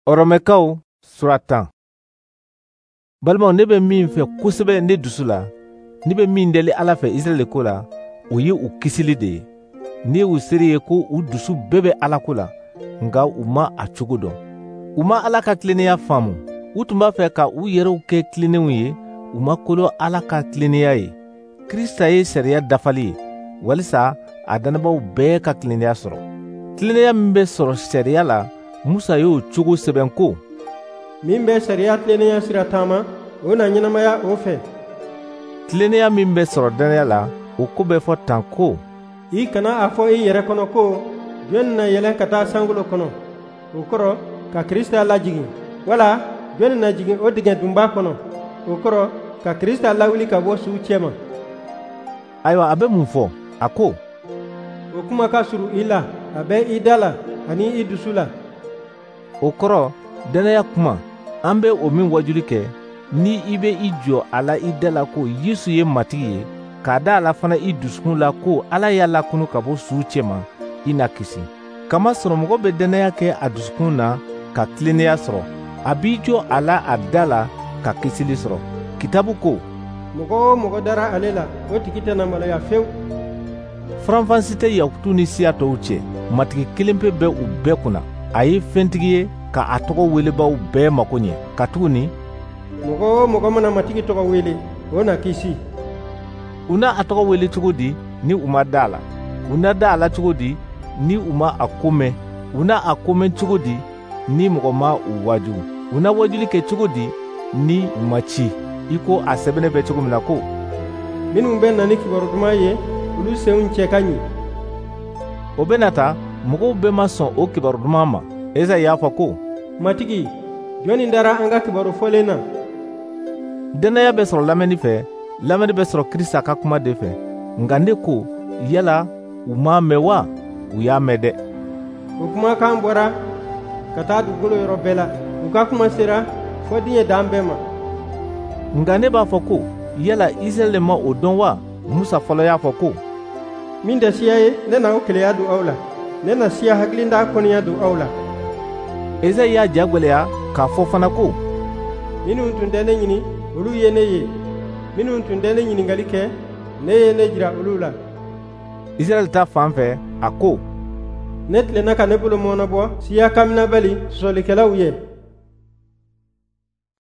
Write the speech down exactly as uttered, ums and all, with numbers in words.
Oromekaw sura tan. Balimaw ne bɛ min fɛ kosɛbɛ ne dusu la, ne bɛ min deli Ala fɛ Israɛl ko la, o ye u kisili de ye. Ne y'u seri ye ko u dusu bɛɛ bɛ Ala ko la, nka u ma a cogo dɔn. U ma Ala ka tilennenya faamu. U tun b'a fɛ ka u yɛrɛw kɛ tilennenw ye, u ma kolon Ala ka tilennenya ye. Krista ye sariya dafali ye, walisa a dannabaaw bɛɛ ka tilennenya sɔrɔ. Tilennenya min bɛ sɔrɔ sariya la, Musa y'o cogo sɛbɛn ko: min bɛ sariya tilennenya sira taama, o na ɲɛnamaya o fɛ. Tilennenya min bɛ sɔrɔ dannaya la, o ko bɛ fɔ tan ko: i kana a fɔ i yɛrɛ kɔnɔ ko jɔnni na yɛlɛn ka taa sankolo kɔnɔ, o kɔrɔ ka Krista lajigin, wala jɔnni na jigin o dingɛ dunba kɔnɔ, o kɔrɔ ka Krista lawuli ka bɔ suw cɛma. Ayiwa, a bɛ mun fɔ? A ko: o kuma ka surun i la, a bɛ i da la ani i dusu la. O kɔrɔ, dannaya kuma, an bɛ o min wajuli kɛ, ni i bɛ i jɔ a la i da la ko Yesu ye matigi ye, k'a da a la fana i dusukun la ko Ala y'a lakunu ka bɔ suw cɛma, i na kisi. Kamasɔrɔ mɔgɔ bɛ dannaya kɛ a dusukun na ka tilennenya sɔrɔ, a b'i jɔ a la a da la ka kisili sɔrɔ. Kitabu ko: mɔgɔ o mɔgɔ dara ale la, o tigi tɛna maloya fewu. Faranfansi tɛ Yakutu ni siya tɔw cɛ, matigi kelen pe bɛ u bɛɛ kunna. A ye fɛntigi ye ka a tɔgɔ welebaw bɛɛ mako ɲɛ. Katuguni, mɔgɔ o mɔgɔ mana matigi tɔgɔ wele, o na kisi. U na a tɔgɔ wele cogo di ni u ma da a la? U na da a la cogo di ni u ma a ko mɛn? U na a ko mɛn cogo di ni mɔgɔ ma u waju? U na wajuli kɛ cogo di ni u ma ci? I ko a sɛbɛnnen bɛ cogo min na ko: minnu bɛ na ni kibaru duman ye, olu senw cɛ ka ɲi. O bɛ na ta, mɔgɔw bɛɛ ma sɔn o kibaru duman ma. Esayi y'a fɔ ko: matigi, jɔnni dara an ka kibaru fɔlen na? Dannaya bɛ sɔrɔ lamɛnni fɛ, lamɛnni bɛ sɔrɔ Krista ka kuma de fɛ. Nka ne ko, yala u m'a mɛn wa? U y'a mɛn dɛ. O kumakan bɔra ka taa dugukolo yɔrɔ bɛɛ la, u ka kuma sera fɔ diɲɛ dan bɛɛ ma. Nka ne b'a fɔ ko, yala Israɛl ma o dɔn wa? Musa fɔlɔ y'a fɔ ko: min tɛ siya ye, ne na o keleya don aw la, ne na siya hakilinda kɔniya don aw la. Esayi y'a jagwɛlɛya k'a fɔ fana ko: minnu tun tɛ ne ɲini, olu ye ne ye. minnu tun tɛ ne ɲiningali kɛ, ne ye ne jira olu la. Israɛl ta fan fɛ, a ko: ne tilenna ka ne bolo mɔɔnɔbɔ siya kaminabali sɔsɔlikɛlaw ye.